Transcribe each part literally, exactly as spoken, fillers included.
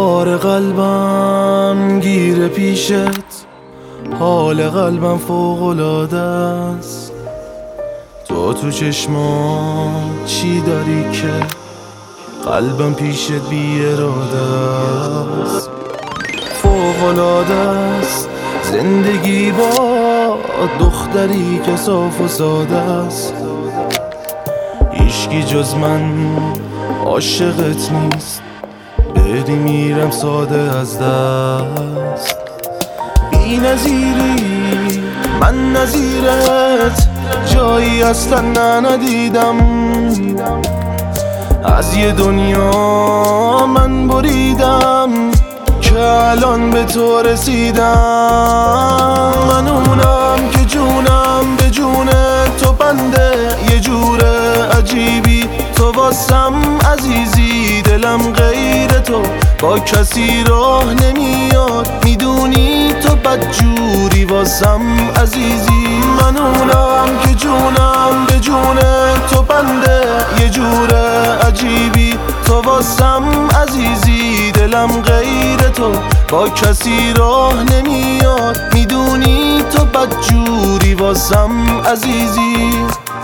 بار قلبم گیر پیشت، حال قلبم فوق‌العاده است. تو تو چشمات چی داری که قلبم پیشت بی اراده است؟ فوق‌العاده است زندگی با دختری که صاف و ساده است. هیچکی جز من عاشقت نیست، بدی میرم ساده از دست. بی نظیری من نظیرت جایی اصلا ندیدم. از یه دنیا من بریدم که الان به تو رسیدم. من اونم که جونم به جون تو بنده، یه جوره عجیبی تو واسم عزیزی. دلم غیر تو با کسی راه نمیاد، میدونی تو بدجوری واسم عزیزی. من اونم که جونم به جون تو بنده، یه جوره عجیبی تو واسم عزیزی. دلم غیر تو با کسی راه نمیاد، میدونی تو بدجوری واسم عزیزی.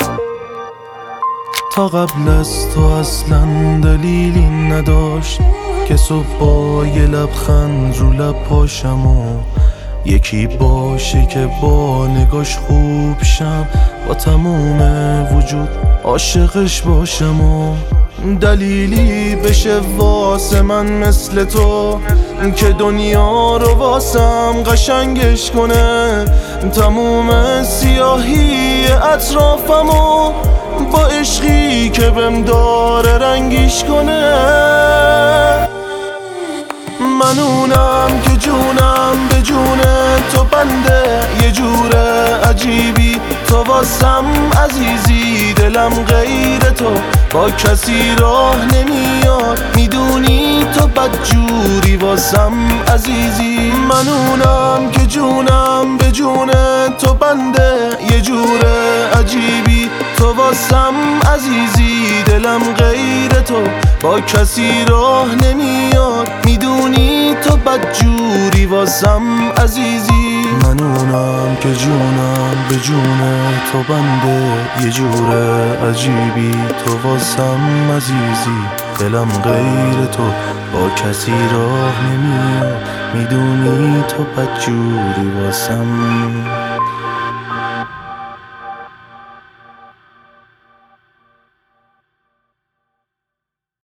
تا قبل از تو اصلا دلیلی نداشت که صبح با یه لبخند رو لب پاشم و یکی باشه که با نگاش خوب شم، با تموم وجود عاشقش باشم و دلیلی بشه واسه من مثل تو که دنیا رو واسم قشنگش کنه. تموم سیاهی اطرافمو با عشقی که بهم داره رنگیش کنه. من اونم که جونم به جون تو بنده، یه جوره عجیبی تو واسم عزیزی. دلم غیر تو با کسی راه نمیاد، میدونی تو بدجوری واسم عزیزی. من اونم که جونم به جون تو بنده، یه جوره عجیبی تو واسم عزیزی. دلم غیر تو با کسی راه نمیاد، میدونی تو بدجوری واسم عزیزی. من اونم که جونم به جون تو بنده، یه جوره عجیبی تو واسم عزیزی. دلم غیر تو با کسی راه نمیاد، میدونی تو بدجوری واسم